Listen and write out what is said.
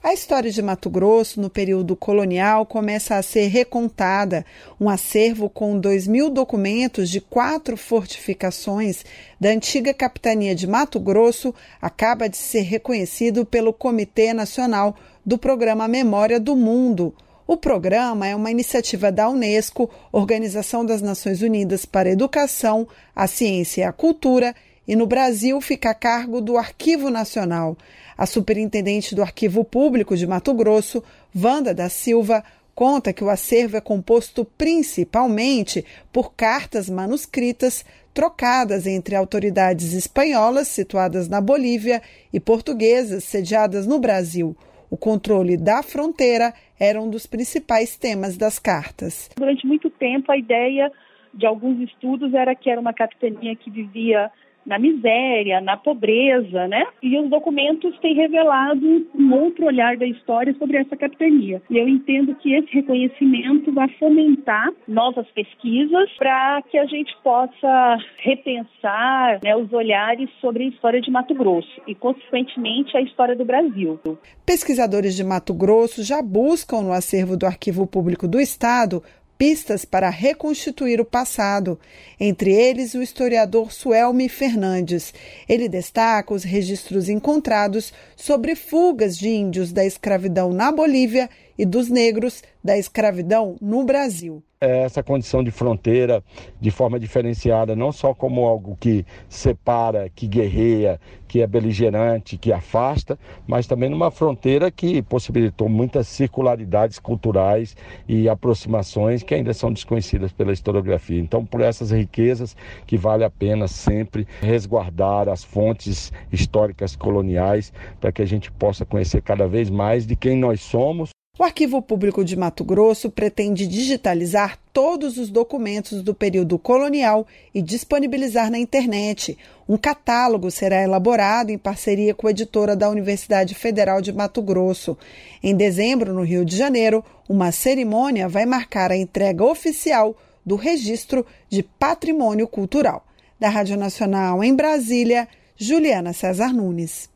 A história de Mato Grosso, no período colonial, começa a ser recontada. Um acervo com 2.000 documentos de 4 fortificações da antiga capitania de Mato Grosso acaba de ser reconhecido pelo Comitê Nacional do Programa Memória do Mundo. O programa é uma iniciativa da Unesco, Organização das Nações Unidas para a Educação, a Ciência e a Cultura, e no Brasil fica a cargo do Arquivo Nacional. A superintendente do Arquivo Público de Mato Grosso, Wanda da Silva, conta que o acervo é composto principalmente por cartas manuscritas trocadas entre autoridades espanholas situadas na Bolívia e portuguesas sediadas no Brasil. O controle da fronteira era um dos principais temas das cartas. Durante muito tempo, a ideia de alguns estudos era que era uma capitania que vivia na miséria, na pobreza, né? E os documentos têm revelado um outro olhar da história sobre essa capitania. E eu entendo que esse reconhecimento vai fomentar novas pesquisas para que a gente possa repensar, né, os olhares sobre a história de Mato Grosso e, consequentemente, a história do Brasil. Pesquisadores de Mato Grosso já buscam no acervo do Arquivo Público do Estado pistas para reconstituir o passado, entre eles o historiador Suelmi Fernandes. Ele destaca os registros encontrados sobre fugas de índios da escravidão na Bolívia e dos negros da escravidão no Brasil. Essa condição de fronteira de forma diferenciada, não só como algo que separa, que guerreia, que é beligerante, que afasta, mas também numa fronteira que possibilitou muitas circularidades culturais e aproximações que ainda são desconhecidas pela historiografia. Então, por essas riquezas que vale a pena sempre resguardar as fontes históricas coloniais para que a gente possa conhecer cada vez mais de quem nós somos. O Arquivo Público de Mato Grosso pretende digitalizar todos os documentos do período colonial e disponibilizar na internet. Um catálogo será elaborado em parceria com a editora da Universidade Federal de Mato Grosso. Em dezembro, no Rio de Janeiro, uma cerimônia vai marcar a entrega oficial do Registro de Patrimônio Cultural. Da Rádio Nacional em Brasília, Juliana César Nunes.